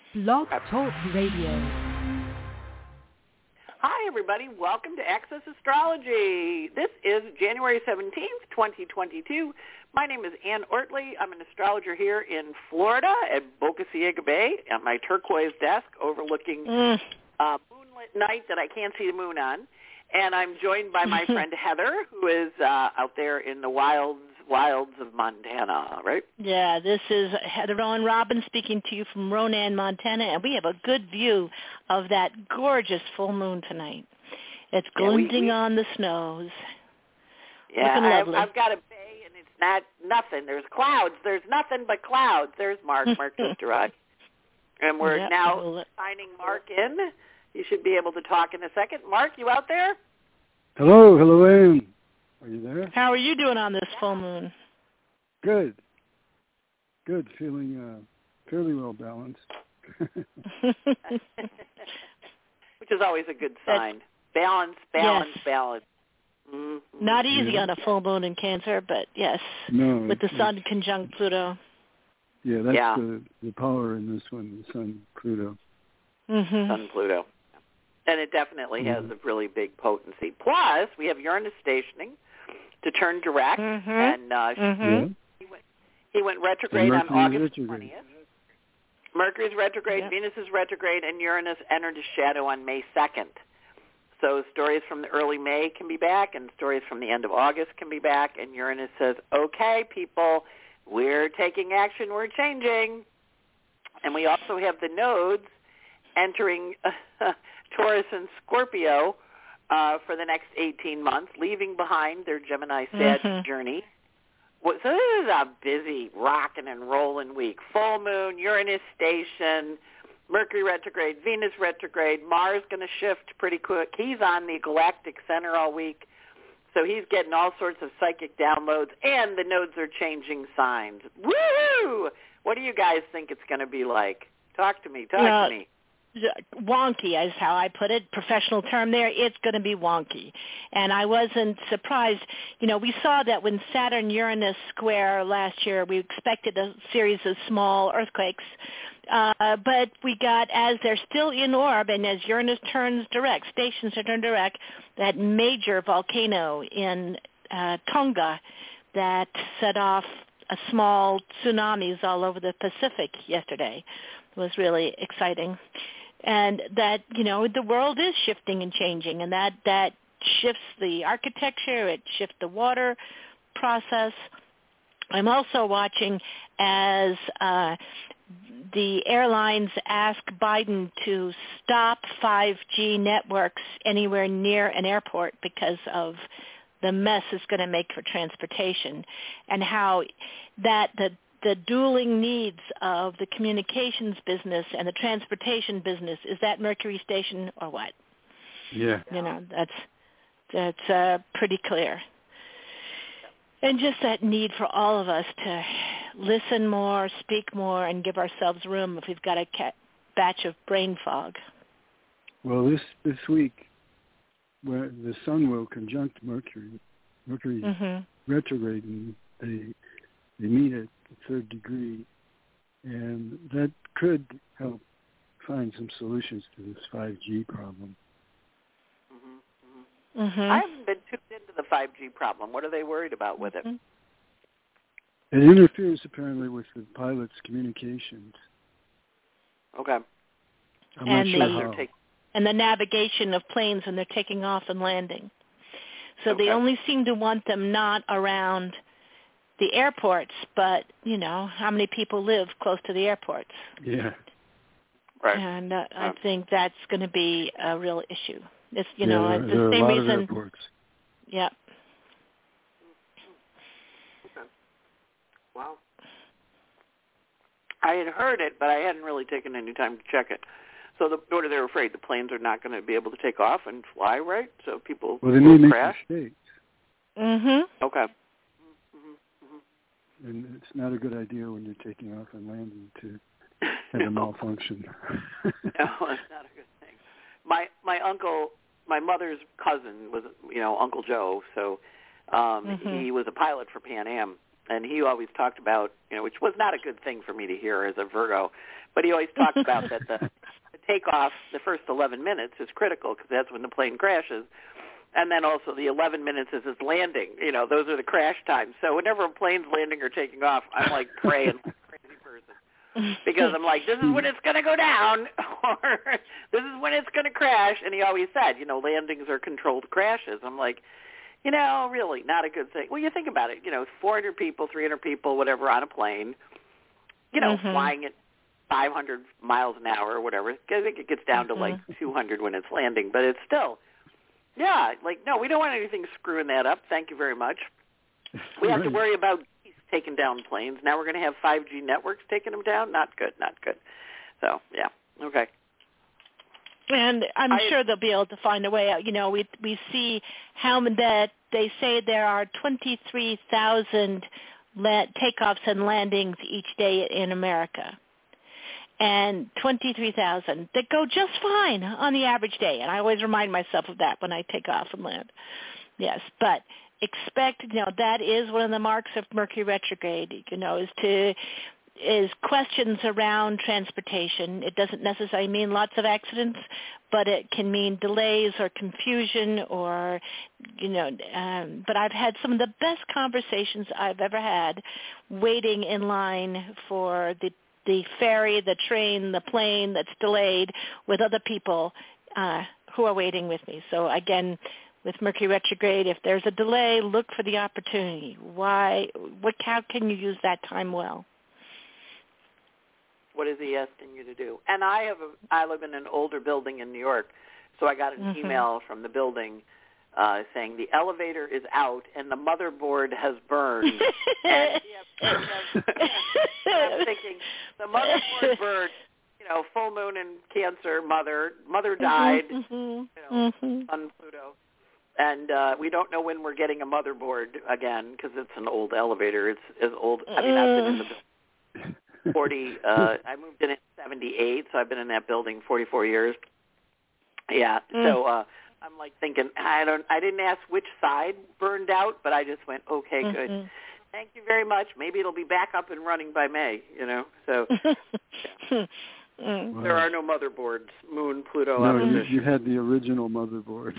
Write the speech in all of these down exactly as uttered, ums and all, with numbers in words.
Blog Talk Radio. Hi, everybody. Welcome to Access Astrology. This is January seventeenth, twenty twenty-two. My name is Ann Ortley. I'm an astrologer here in Florida at Boca Ciega Bay at my turquoise desk overlooking mm. a moonlit night that I can't see the moon on. And I'm joined by my friend Heather, who is uh, out there in the wilds wilds of Montana, right? Yeah, this is Heather Rowan Robbins speaking to you from Ronan, Montana, and we have a good view of that gorgeous full moon tonight. It's glinting yeah, we, we, on the snows. Yeah, Looking lovely. I've, I've got a bay, and it's not nothing. There's clouds. There's nothing but clouds. There's Mark, Mark just arrived. And we're yep, now we'll, signing Mark in. You should be able to talk in a second. Mark, you out there? Hello, hello, Ann. Are you there? How are you doing on this full moon? Good. Good. Feeling uh, fairly well balanced. Which is always a good sign. That's, balance, balance, yes. balance. Mm-hmm. Not easy yeah. on a full moon in Cancer, but yes, no, with the sun conjunct Pluto. Yeah, that's yeah. The, the power in this one, the sun, Pluto. Mm-hmm. Sun, Pluto. And it definitely has mm-hmm. a really big potency. Plus, we have Uranus stationing to turn direct, mm-hmm. and uh, mm-hmm. yeah. he, went, he went retrograde on August retrograde. twentieth. Mercury's retrograde, yep. Venus is retrograde, and Uranus entered a shadow on May second. So stories from the early May can be back, and stories from the end of August can be back, and Uranus says, okay, people, we're taking action, we're changing. And we also have the nodes entering uh, Taurus and Scorpio uh, for the next eighteen months, leaving behind their Gemini-Sag mm-hmm. journey. So this is a busy, rocking and rolling week. Full moon, Uranus station, Mercury retrograde, Venus retrograde, Mars going to shift pretty quick. He's on the galactic center all week, so he's getting all sorts of psychic downloads, and the nodes are changing signs. Woo! What do you guys think it's going to be like? Talk to me. Talk yeah. to me. Wonky is how I put it, professional term there. It's going to be wonky. And I wasn't surprised. You know, we saw that when Saturn-Uranus square last year, we expected a series of small earthquakes. Uh, but we got, as they're still in orb and as Uranus turns direct, stations to turn direct, that major volcano in uh, Tonga that set off a small tsunamis all over the Pacific yesterday. It was really exciting. And that, you know, the world is shifting and changing, and that, that shifts the architecture, it shifts the water process. I'm also watching as uh, the airlines ask Biden to stop five G networks anywhere near an airport because of the mess it's going to make for transportation, and how that the the dueling needs of the communications business and the transportation business, is that Mercury station or what? Yeah. You know, that's that's uh, pretty clear. And just that need for all of us to listen more, speak more, and give ourselves room if we've got a ca- batch of brain fog. Well, this this week, where the sun will conjunct Mercury, Mercury mm-hmm. retrograde, and they they meet at the third degree, and that could help find some solutions to this five G problem. Mm-hmm. Mm-hmm. I haven't been tuned into the five G problem. What are they worried about with it? It interferes apparently with the pilot's communications. Okay. I'm and not sure the how. and the navigation of planes when they're taking off and landing. So okay. they only seem to want them not around the airports, but, you know, how many people live close to the airports? Yeah. Right. And uh, I um, think that's going to be a real issue. It's, you yeah, know, there, it's there the are same a lot reason. Of airports. Yeah. Okay. Wow. I had heard it, but I hadn't really taken any time to check it. So the, what are they afraid? The planes are not going to be able to take off and fly, right? So people well, they will need crash? mistakes. Mm-hmm. Okay. And it's not a good idea when you're taking off and landing to have a malfunction. No, it's not a good thing. My my uncle, my mother's cousin was, you know, Uncle Joe. So um, mm-hmm. he was a pilot for Pan Am, and he always talked about, you know, which was not a good thing for me to hear as a Virgo, but he always talked about that the, the takeoff, the first eleven minutes is critical because that's when the plane crashes, and then also the eleven minutes is its landing. You know, those are the crash times. So whenever a plane's landing or taking off, I'm like praying like a crazy person because I'm like, this is when it's going to go down, or this is when it's going to crash. And he always said, you know, landings are controlled crashes. I'm like, you know, really not a good thing. Well, you think about it, you know, four hundred people, three hundred people, whatever, on a plane, you know, mm-hmm. flying at five hundred miles an hour or whatever. I think it gets down mm-hmm. to like two hundred when it's landing, but it's still, yeah, like, no, we don't want anything screwing that up. Thank you very much. We have to worry about taking down planes. Now we're going to have five G networks taking them down. Not good, not good. So, yeah, okay. And I'm I, sure they'll be able to find a way out. You know, we we see how that they say there are twenty-three thousand la- takeoffs and landings each day in America. And twenty-three thousand that go just fine on the average day. And I always remind myself of that when I take off and land. Yes, but expect, you know, that is one of the marks of Mercury retrograde, you know, is to is questions around transportation. It doesn't necessarily mean lots of accidents, but it can mean delays or confusion or, you know, um, but I've had some of the best conversations I've ever had waiting in line for the the ferry, the train, the plane that's delayed with other people uh, who are waiting with me. So again, with Mercury retrograde, if there's a delay, look for the opportunity. Why? What? How can you use that time well? What is he asking you to do? And I have a, I live in an older building in New York, so I got an mm-hmm. email from the building uh, saying the elevator is out and the motherboard has burned. and, yeah, and, uh, I'm thinking the motherboard burned. You know, full moon in Cancer, mother, mother died. Mm-hmm. You know, mm-hmm. on Pluto. And uh, we don't know when we're getting a motherboard again because it's an old elevator. It's as old. I mean, I've been in the building forty. Uh, I moved in in seventy-eight, so I've been in that building forty-four years. Yeah. Mm. So uh, I'm like thinking, I don't. I didn't ask which side burned out, but I just went, okay, mm-hmm. good. Thank you very much. Maybe it'll be back up and running by May. You know. So. Yeah. Mm. There are no motherboards, Moon, Pluto, no, opposition. You, you had the original motherboard.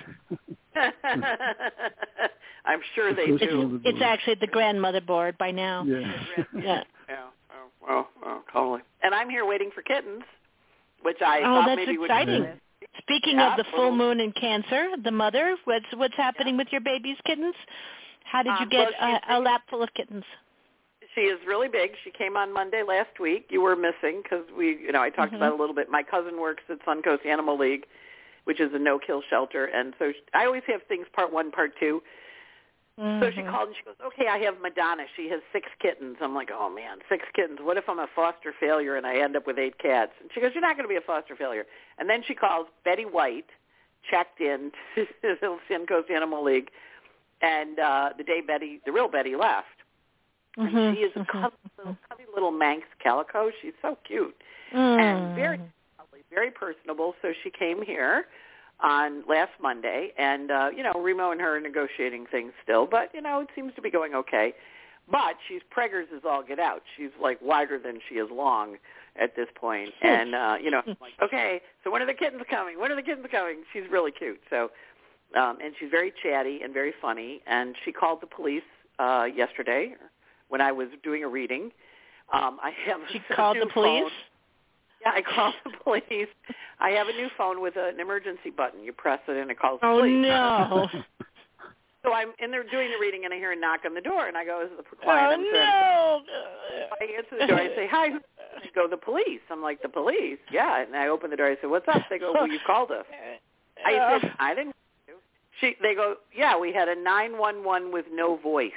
I'm sure they it's, do. It's actually the grandmotherboard by now. Yeah. yeah. yeah. Oh, oh, oh, totally. And I'm here waiting for kittens, which I oh, thought that's maybe exciting. would be. Speaking yeah, of the full moon in Cancer, the mother, what's what's happening yeah. with your baby's kittens? How did you um, get well, a, a lap full of kittens? She is really big. She came on Monday last week. You were missing because we, you know, I talked mm-hmm. about it a little bit. My cousin works at Suncoast Animal League, which is a no-kill shelter, and so she, I always have things part one, part two. Mm-hmm. So she called and she goes, okay, I have Madonna. She has six kittens. I'm like, oh, man, six kittens. What if I'm a foster failure and I end up with eight cats? And she goes, you're not going to be a foster failure. And then she calls Betty White, checked in to the Suncoast Animal League, and uh, the day Betty, the real Betty, left. And mm-hmm. she is a mm-hmm. cubby little, cubby little Manx calico. She's so cute mm. and very, very personable. So she came here on last Monday, and uh, you know, Remo and her are negotiating things still, but you know, it seems to be going okay. But she's preggers as all get out. She's like wider than she is long at this point, and uh, you know, I'm like, okay, so when are the kittens coming? When are the kittens coming? She's really cute. So, um, and she's very chatty and very funny. And she called the police uh, yesterday when I was doing a reading. Um, I have she a called new the police? Phone. Yeah, I called the police. I have a new phone with an emergency button. You press it and it calls the oh, police. Oh, no. So I'm in there doing the reading and I hear a knock on the door and I go, is it the client? Oh, no. I answer the door. I say, hi. They go, the police. I'm like, the police? Yeah. And I open the door. I say, what's up? They go, well, you called us. I said, I didn't. She, they go, yeah, we had a nine one one with no voice.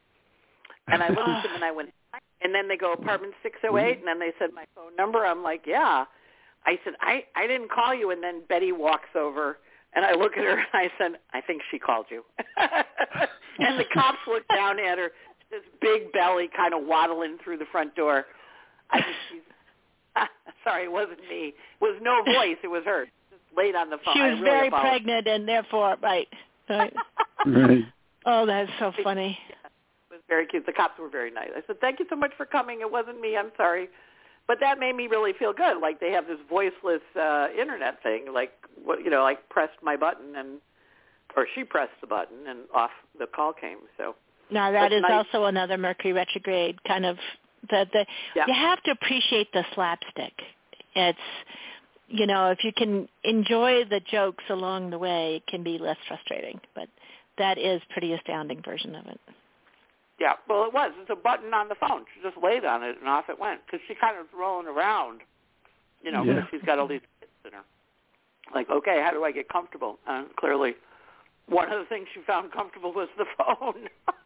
And I looked at them and I went, and then they go, apartment six oh eight, and then they said my phone number. I'm like, yeah. I said, I, I didn't call you. And then Betty walks over, and I look at her, and I said, I think she called you. And the cops look down at her, this big belly kind of waddling through the front door. I think she's, sorry, it wasn't me. It was no voice. It was her. Just laid on the phone. She was really very apologize. pregnant, and therefore, right. right. Right. Oh, that's so funny. very cute. The cops were very nice. I said, thank you so much for coming. It wasn't me. I'm sorry. But that made me really feel good. Like they have this voiceless uh, internet thing. Like, what you know, like pressed my button and, or she pressed the button and off the call came. So now that is nice. Also another Mercury retrograde kind of, the, the yeah. you have to appreciate the slapstick. It's, you know, if you can enjoy the jokes along the way, it can be less frustrating. But that is pretty astounding version of it. Yeah, well, it was. It's a button on the phone. She just laid on it, and off it went. Because she kind of was rolling around, you know, because yeah. she's got all these kids in her. Like, okay, how do I get comfortable? And clearly, one of the things she found comfortable was the phone.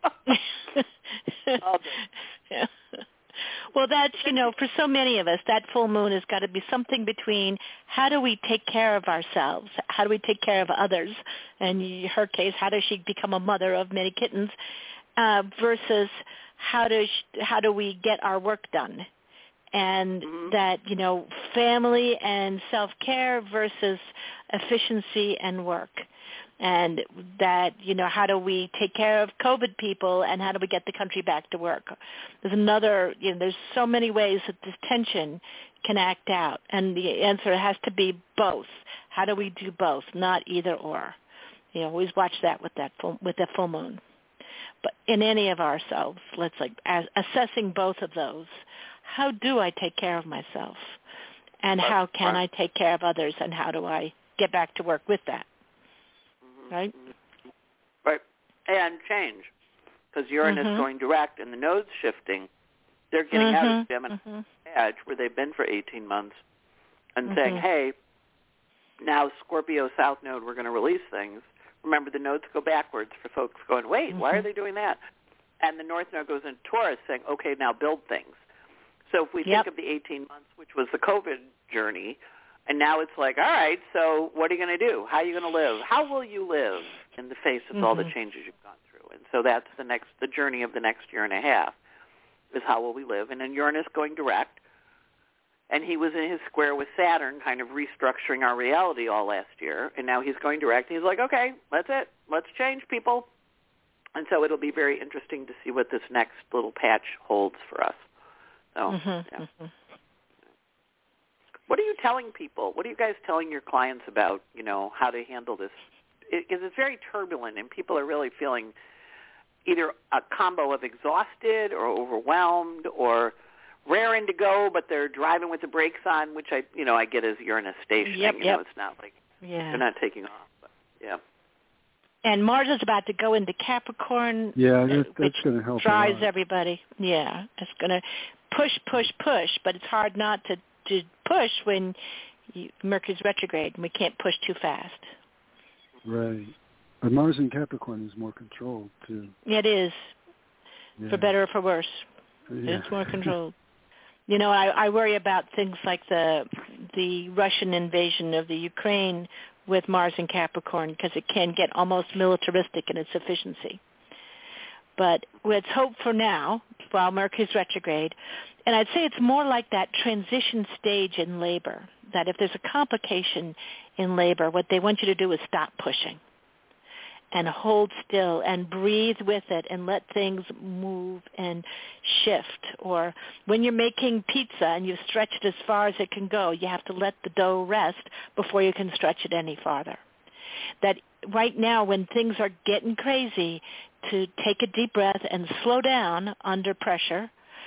All yeah. Well, that's, you know, for so many of us, that full moon has got to be something between how do we take care of ourselves, how do we take care of others, and in her case, how does she become a mother of many kittens, Uh, versus how do sh- how do we get our work done, and mm-hmm. that, you know, family and self-care versus efficiency and work, and that, you know, how do we take care of COVID people and how do we get the country back to work. There's another, you know, there's so many ways that this tension can act out, and the answer has to be both. How do we do both, not either or? You know, always watch that with that full, with the full moon. But in any of ourselves, let's like as, assessing both of those. How do I take care of myself? And right. how can right. I take care of others? And how do I get back to work with that? Mm-hmm. Right? Right. And change. Because Uranus mm-hmm. going direct and the nodes shifting. They're getting mm-hmm. out of Gemini mm-hmm. edge where they've been for eighteen months and mm-hmm. saying, hey, now Scorpio South Node, we're going to release things. Remember, the nodes go backwards for folks going, wait, mm-hmm. why are they doing that? And the North Node goes into Taurus saying, okay, now build things. So if we yep. think of the eighteen months, which was the COVID journey, and now it's like, all right, so what are you going to do? How are you going to live? How will you live in the face of mm-hmm. all the changes you've gone through? And so that's the next, the journey of the next year and a half is how will we live? And then Uranus going direct, and he was in his square with Saturn, kind of restructuring our reality all last year, and now he's going direct, and he's like, okay, that's it. Let's change, people. And so it'll be very interesting to see what this next little patch holds for us. So, mm-hmm. yeah. Mm-hmm. What are you telling people? What are you guys telling your clients about, you know, how to handle this? Because it, it's very turbulent, and people are really feeling either a combo of exhausted or overwhelmed or raring to go, but they're driving with the brakes on, which I, you know, I get as Uranus stationing. Yep, you yep. know, it's not like yeah. they're not taking off. But, yeah. And Mars is about to go into Capricorn, yeah, that, that's which going to help drives a lot. everybody. Yeah, it's going to push, push, push, but it's hard not to, to push when you, Mercury's retrograde, and we can't push too fast. Right. But Mars in Capricorn is more controlled, too. It is, yeah. for better or for worse. Yeah. It's more controlled. You know, I, I worry about things like the the Russian invasion of the Ukraine with Mars in Capricorn because it can get almost militaristic in its efficiency. But let's hope for now, while Mercury's retrograde, and I'd say it's more like that transition stage in labor, that if there's a complication in labor, what they want you to do is stop pushing and hold still and breathe with it and let things move and shift. Or when you're making pizza and you've stretched it as far as it can go, you have to let the dough rest before you can stretch it any farther. That right now when things are getting crazy, to take a deep breath and slow down under pressure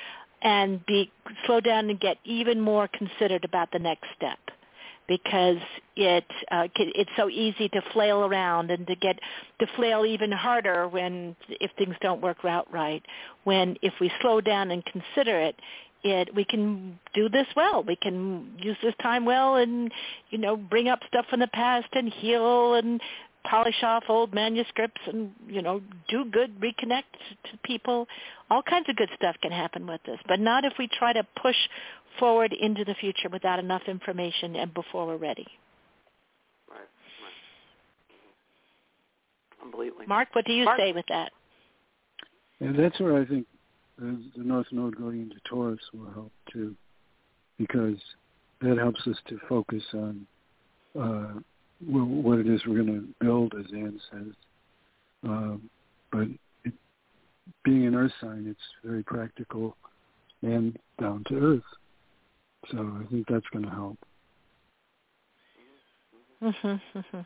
and be slow down and get even more considered about the next step. Because it uh, it's so easy to flail around and to get to flail even harder when if things don't work out right. When if we slow down and consider it, it we can do this well. We can use this time well, and you know bring up stuff from the past and heal and polish off old manuscripts and you know do good, reconnect to people. All kinds of good stuff can happen with this, but not if we try to push forward into the future without enough information and before we're ready. Right, right. Completely. Mark, what do you Mark? say with that? And that's where I think the, the North Node going into Taurus will help too, because that helps us to focus on uh, what it is we're going to build, as Ann says. Um, but it, being an earth sign, it's very practical and down to earth. So I think that's going to help. Mm-hmm, mm-hmm.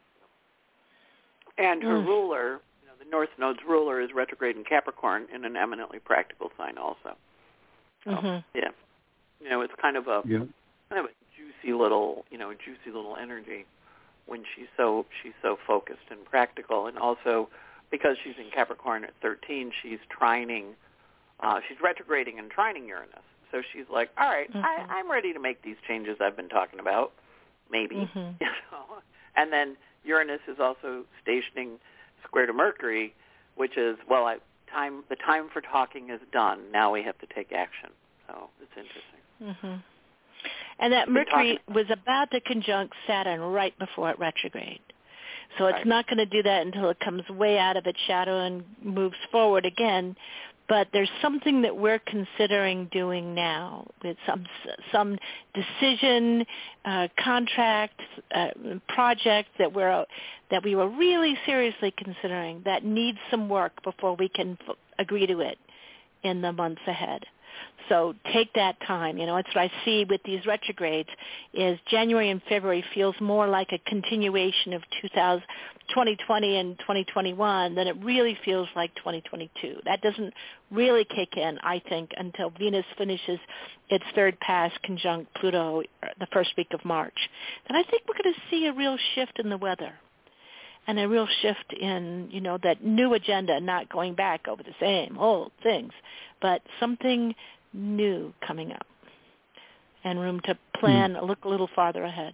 And her Mm. ruler, you know, the North Node's ruler is retrograde in Capricorn in an eminently practical sign also. So, Mm-hmm. yeah. You know, it's kind of a Yeah. kind of a juicy little, you know, juicy little energy when she's so she's so focused and practical, and also because she's in Capricorn at thirteen, she's trining, uh, she's retrograding and trining Uranus. So she's like, all right, Mm-hmm. I, I'm ready to make these changes I've been talking about, maybe. Mm-hmm. You know? And then Uranus is also stationing square to Mercury, which is, well, I, time the time for talking is done. Now we have to take action. So it's interesting. Mm-hmm. And that Mercury was about to conjunct Saturn right before it retrograde. So it's Right. not going to do that until it comes way out of its shadow and moves forward again. But there's something that we're considering doing now with some some decision, uh, contract, uh, project that we're that we were really seriously considering that needs some work before we can f- agree to it in the months ahead. So take that time. You know, it's what I see with these retrogrades is January and February feels more like a continuation of two thousand, twenty twenty and twenty twenty-one than it really feels like twenty twenty-two. That doesn't really kick in, I think, until Venus finishes its third pass conjunct Pluto the first week of March. Then I think we're going to see a real shift in the weather and a real shift in, you know, that new agenda, not going back over the same old things, but something new coming up and room to plan, mm. look a little farther ahead.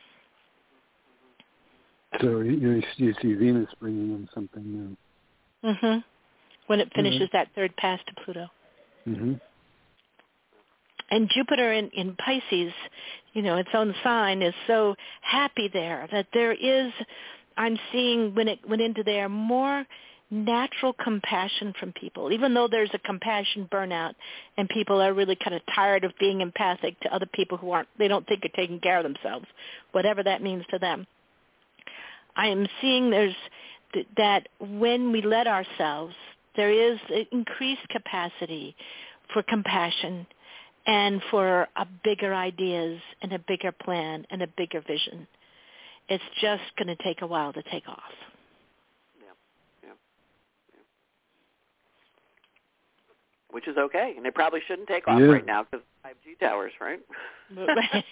So you, you see Venus bringing in something new. Mm-hmm. When it finishes mm-hmm. that third pass to Pluto. Mm-hmm. And Jupiter in, in Pisces, you know, its own sign, is so happy there that there is, I'm seeing when it went into there, more natural compassion from people, even though there's a compassion burnout and people are really kind of tired of being empathic to other people who aren't, they don't think are taking care of themselves, whatever that means to them. I am seeing there's th- that when we let ourselves, there is increased capacity for compassion and for a bigger ideas and a bigger plan and a bigger vision. It's just going to take a while to take off. Which is okay, and they probably shouldn't take off yeah. right now because five G towers, right? We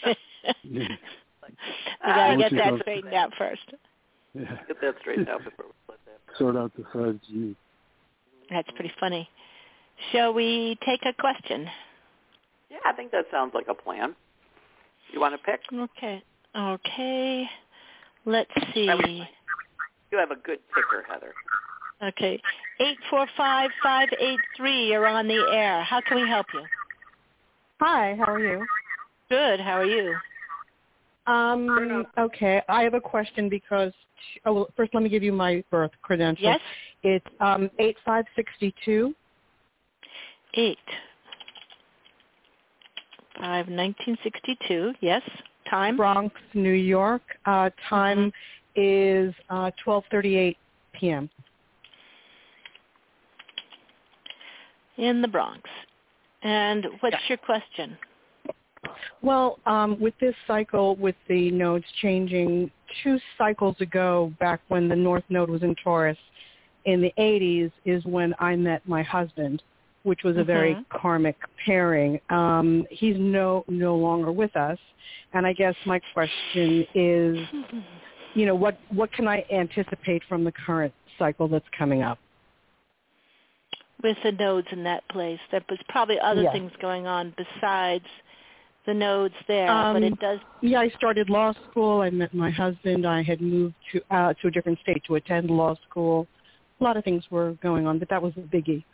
got to get that straightened out first. Yeah. Get that straightened out before we let that. Sort out the five G. That's pretty funny. Shall we take a question? Yeah, I think that sounds like a plan. You want to pick? Okay. Okay. Let's see. You have a good picker, Heather. Okay. eight four five, five eight three, you're on the air. How can we help you? Hi, how are you? Good, how are you? Um, okay, I have a question because, oh, well, first let me give you my birth credentials. Yes? It's um, eight five sixty-two. eight five nineteen sixty-two, yes. Time? Bronx, New York. Uh, time mm-hmm. is uh, twelve thirty-eight p.m. In the Bronx. And what's yeah. your question? Well, um, with this cycle, with the nodes changing, two cycles ago, back when the North Node was in Taurus, in the eighties, is when I met my husband, which was a mm-hmm. very karmic pairing. Um, he's no no longer with us, and I guess my question is, you know, what what can I anticipate from the current cycle that's coming up? With the nodes in that place, there was probably other yeah. things going on besides the nodes there, um, but it does. Yeah, I started law school. I met my husband. I had moved to uh, to a different state to attend law school. A lot of things were going on, but that was a biggie.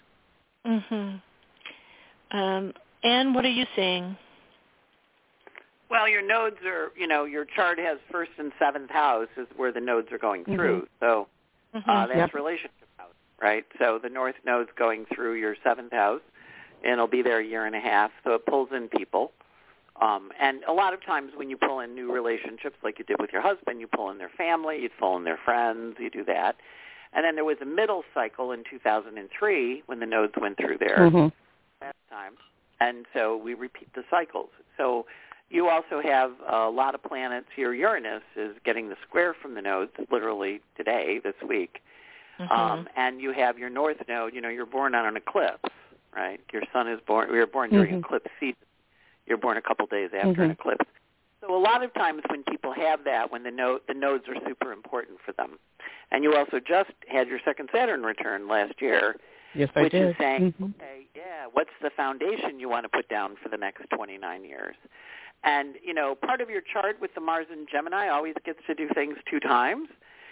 Mm-hmm. Um, and what are you seeing? Well, your nodes are, you know, your chart has first and seventh house is where the nodes are going through. Mm-hmm. So mm-hmm. uh, that's yep. relationship house, right? So the North Node's going through your seventh house, and it'll be there a year and a half. So it pulls in people. Um, and a lot of times when you pull in new relationships like you did with your husband, you pull in their family, you pull in their friends, you do that. And then there was a middle cycle in two thousand three when the nodes went through there Mm-hmm. that time. And so we repeat the cycles. So you also have a lot of planets here. Uranus is getting the square from the nodes literally today, this week. Mm-hmm. Um, and you have your north node, you know, you're born on an eclipse, right? Your sun is born, we were born during Mm-hmm. eclipse season. You're born a couple days after Mm-hmm. an eclipse. So a lot of times when people have that, when the node, the nodes are super important for them. And you also just had your second Saturn return last year, Yes, I which did. is saying, Mm-hmm. okay, yeah, what's the foundation you want to put down for the next twenty-nine years? And, you know, part of your chart with the Mars in Gemini always gets to do things two times.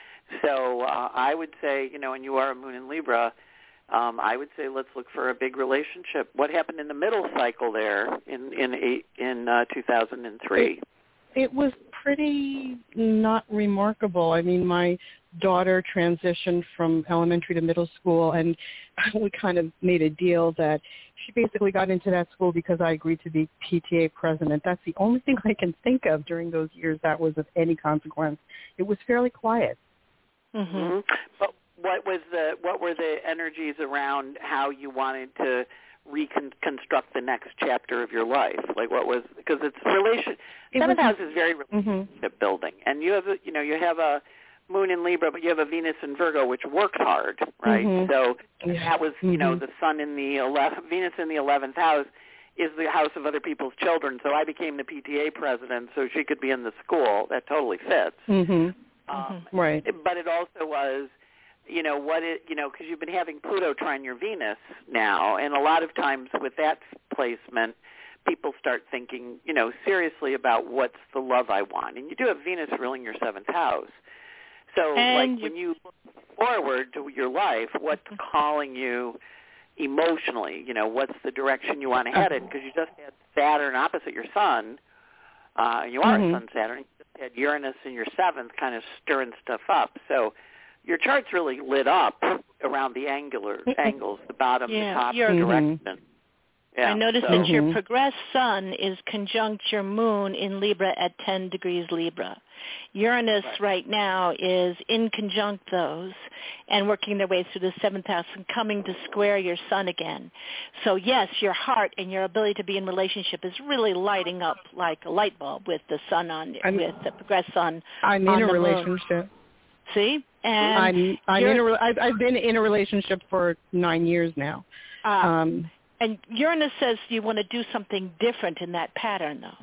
So uh, I would say, you know, and you are a moon in Libra, um, I would say let's look for a big relationship. What happened in the middle cycle there in in eight, in uh, two thousand three? It was pretty not remarkable. I mean, my daughter transitioned from elementary to middle school, and we kind of made a deal that she basically got into that school because I agreed to be P T A president. That's the only thing I can think of during those years that was of any consequence. It was fairly quiet. Mm-hmm. Mm-hmm. But what was the what were the energies around how you wanted to reconstruct the next chapter of your life? Like what was, because it's relation. It Seventh was, house is very relationship mm-hmm. building, and you have a, you know you have a moon in Libra, but you have a Venus in Virgo, which works hard, right? Mm-hmm. So Yeah. that was you mm-hmm. know the sun in the eleventh, Venus in the eleventh house is the house of other people's children. So I became the P T A president, so she could be in the school. That totally fits. Mm-hmm. Um, Right. But it also was, you know, what it, you know, because you've been having Pluto trine your Venus now, and a lot of times with that placement, people start thinking, you know, seriously about what's the love I want. And you do have Venus ruling your seventh house. So, And like, when you look forward to your life, what's calling you emotionally? You know, what's the direction you want to head in? Because you just had Saturn opposite your Sun. Uh, you are Mm-hmm. a Sun Saturn. You just had Uranus in your seventh kind of stirring stuff up. So your chart's really lit up around the angular angles, the bottom, Yeah, the top, you're- the Mhm. direction. Yeah, I noticed so, that your Mhm. progressed sun is conjunct your moon in Libra at ten degrees Libra. Uranus Right. right now is in conjunct those and working their way through the seventh house and coming to square your sun again. So yes, your heart and your ability to be in relationship is really lighting up like a light bulb with the sun on, I'm- with the progressed sun I'm on in a the moon. relationship. See? And I'm I'm you're- in a re- I've, I've been in a relationship for nine years now. uh, Um, And Uranus says you want to do something different in that pattern, though.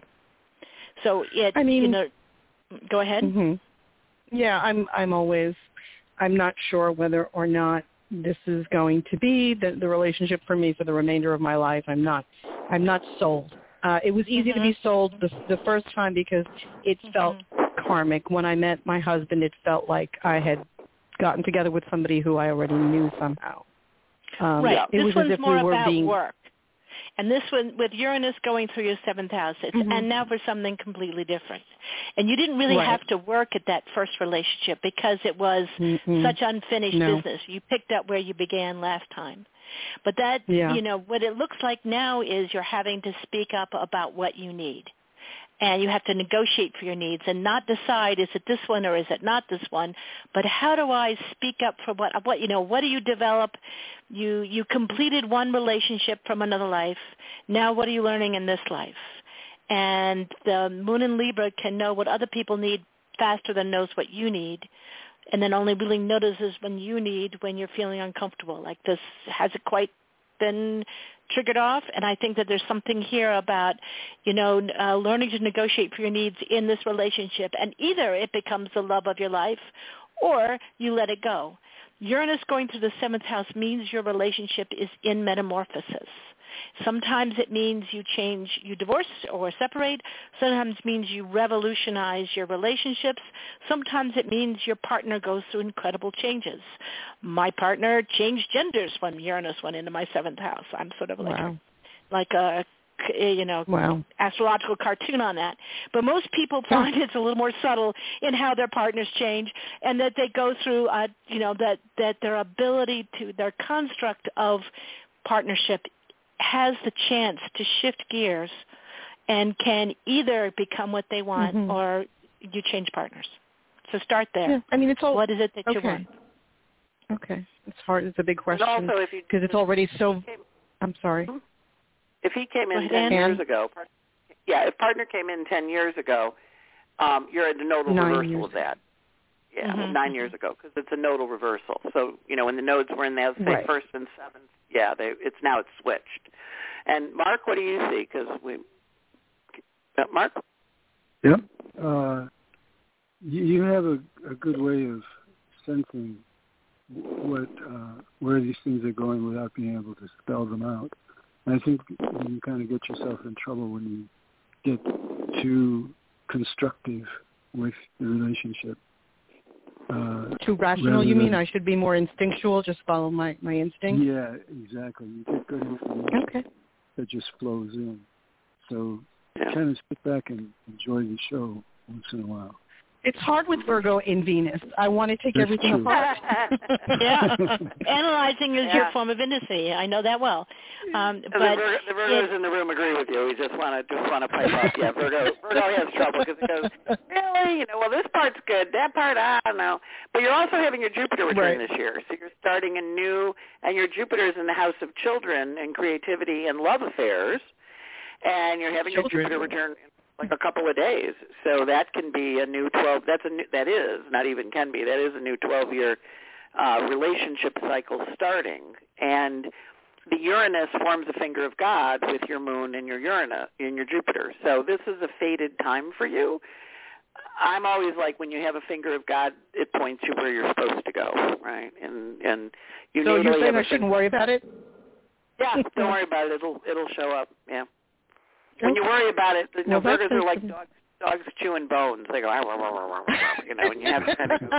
So it, I mean- you know, go ahead. hmm Yeah, I'm I'm always I'm not sure whether or not this is going to be the, the relationship for me for the remainder of my life. I'm not I'm not sold. Uh, it was easy Mhm. to be sold the, the first time because it felt Mhm. karmic. When I met my husband, it felt like I had gotten together with somebody who I already knew somehow. Um, Right. It This was one's as if more we were about being work. And this one, with Uranus going through your seventh house, it's, Mhm. and now for something completely different. And you didn't really Right. have to work at that first relationship because it was Mm-mm. such unfinished No. business. You picked up where you began last time. But that, Yeah. you know, what it looks like now is you're having to speak up about what you need. And you have to negotiate for your needs and not decide, is it this one or is it not this one, but how do I speak up for what, what you know, what do you develop? You, you completed one relationship from another life. Now what are you learning in this life? And the moon in Libra can know what other people need faster than knows what you need, and then only really notices when you need, when you're feeling uncomfortable. Like this hasn't quite been triggered off, and I think that there's something here about, you know, uh, learning to negotiate for your needs in this relationship, and either it becomes the love of your life or you let it go. Uranus going through the seventh house means your relationship is in metamorphosis. Sometimes it means you change, you divorce or separate. Sometimes it means you revolutionize your relationships. Sometimes it means your partner goes through incredible changes. My partner changed genders when Uranus went into my seventh house. I'm sort of like, Wow. like a, you know, Wow. astrological cartoon on that. But most people find it's a little more subtle in how their partners change, and that they go through, uh, you know, that, that their ability to, their construct of partnership has the chance to shift gears and can either become what they want Mhm. or you change partners. So start there. Yeah, I mean, it's all What is it that okay. you want? Okay. It's hard. It's a big question. And also, if you because it's already so. came, I'm sorry. If he came in Go ten ahead. years ago, yeah, if partner came in ten years ago, um, you're at the nodal Nine reversal years. of that. Yeah, Mm-hmm. well, nine years ago, because it's a nodal reversal. So, you know, when the nodes were in the say, Right. first and seventh, yeah, they, it's now it's switched. And Mark, what do you see? Because we, uh, Mark? Yep. Uh, you, you have a, a good way of sensing what uh, where these things are going without being able to spell them out. And I think you can kind of get yourself in trouble when you get too constructive with the relationship. Uh, Too rational, you mean? I should be more instinctual, just follow my, my instinct? Yeah, exactly. You get good information Okay. that just flows in. So Yeah. kind of sit back and enjoy the show once in a while. It's hard with Virgo in Venus. I want to take That's everything true. apart. Yeah. Analyzing is Yeah. your form of intimacy. I know that well. Um, The, but Vir- the Virgos it, in the room agree with you. We just want to just want to pipe up. Yeah, Virgo Virgo has trouble because it goes, really, you know, well, this part's good, that part, I don't know. But you're also having your Jupiter return Right. this year, so you're starting a new, and your Jupiter is in the house of children and creativity and love affairs, and you're having Children. your Jupiter return in like a couple of days. So that can be a new twelve. That's a new, that is not even can be. That is a new twelve-year uh, relationship cycle starting, and the Uranus forms a finger of God with your moon and your Uranus in your Jupiter. So this is a fated time for you. I'm always like, when you have a finger of God, it points you where you're supposed to go, right? And and you So you're have saying a I shouldn't finger- worry about it? Yeah, don't worry about it. It'll it'll show up. Yeah. When you worry about it, you know, Well, that's Virgos are like interesting. dogs, dogs chewing bones. They go, "Ah, rah, rah, rah, rah, rah," you know, and you have to kind of go.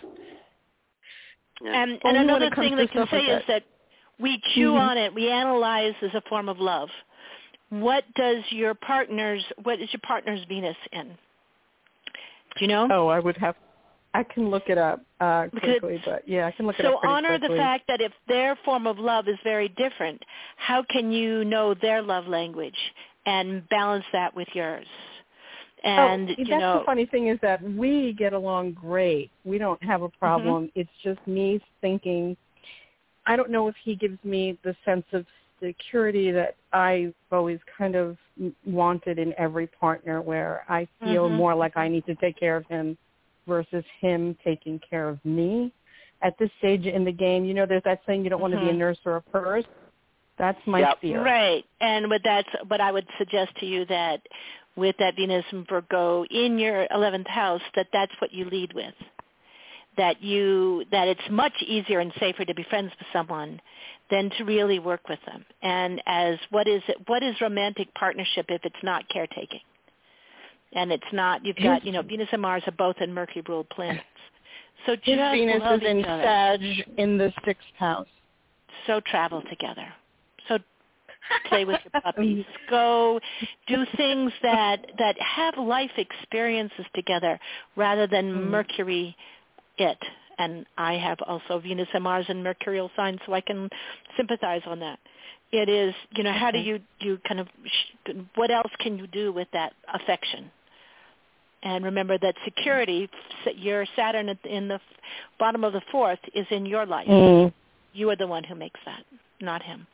Yeah. and, and Only when another it comes thing to that can stuff say like is that we chew Mhm. on it, we analyze as a form of love. What does your partner's, what is your partner's Venus in? Do you know? Oh, I would have, I can look it up uh, Because quickly, but yeah, I can look it So up pretty honor quickly. the fact that if their form of love is very different, how can you know their love language and balance that with yours? And oh, you that's know, the funny thing is that we get along great. We don't have a problem. Mm-hmm. It's just me thinking, I don't know if he gives me the sense of security that I've always kind of wanted in every partner, where I feel Mhm. more like I need to take care of him versus him taking care of me. At this stage in the game, you know, there's that saying, you don't want to be a Mhm. nurse or a purse. That's my Yep. fear. right. And with that's what I would suggest to you, that with that Venus and Virgo in your eleventh house, that that's what you lead with. That you that it's much easier and safer to be friends with someone than to really work with them. And as what is it, what is romantic partnership if it's not caretaking? And it's not, you've got, you know, Venus and Mars are both in Mercury-ruled planets. So His just Venus love is in each other. Sag in the sixth house. So travel together. So play with your puppies. Go do things that, that have life experiences together rather than Mm. Mercury it. And I have also Venus and Mars in mercurial signs, so I can sympathize on that. It is, you know, how do you, you kind of, what else can you do with that affection? And remember that security, your Saturn in the bottom of the fourth is in your life. Mm. You are the one who makes that, not him.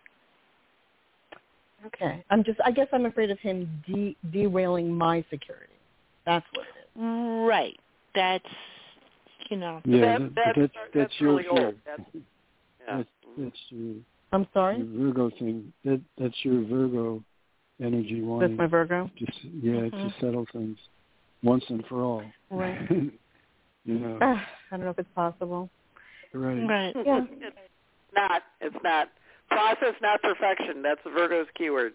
Okay. I'm just, I guess I'm afraid of him de- derailing my security. That's what it is. Right. That's, you know. Yeah, That- that, that's- that's, that's that's your really fear. old. That's- Yeah. That's, that's your, I'm sorry? your Virgo thing. That, that's your Virgo energy wanting That's my Virgo? to, s- yeah, Mhm. to settle things once and for all. Right. You know, Ah, I don't know if it's possible. right. Right. Yeah. It's not. It's not. Process, not perfection. That's Virgo's keywords.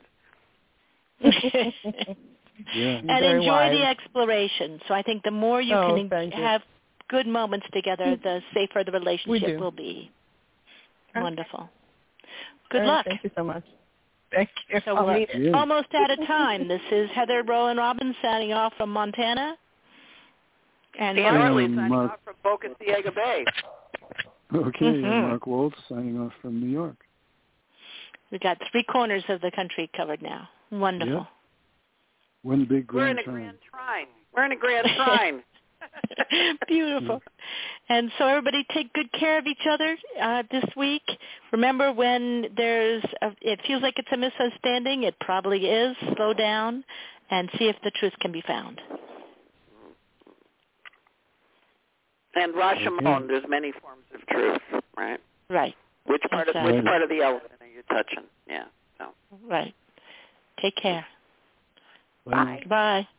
Yeah. And Very enjoy wise. the exploration. So I think the more you Oh, can thank you. have good moments together, the safer the relationship do. will be. Okay. Wonderful. Good All right, luck. Thank you so much. Thank you. So I'll we're need it. Yeah. almost out of time. This is Heather Rowan Robbins signing off from Montana. And Dan Mark, Orley Um, signing Mark- off from Boca Ciega Bay. Okay, and Mhm. Mark Woltz signing off from New York. we've got three corners of the country covered now. Wonderful. One big We're in grand a trine. grand trine. We're in a grand trine. Beautiful. And so everybody take good care of each other uh, this week. Remember, when there's a, it feels like it's a misunderstanding, it probably is. Slow down and see if the truth can be found. And Rashomon, there's many forms of truth, right? Right. Which part exactly. of which part of the elephant are you touching? Yeah. So. Right. Take care. Bye. Bye.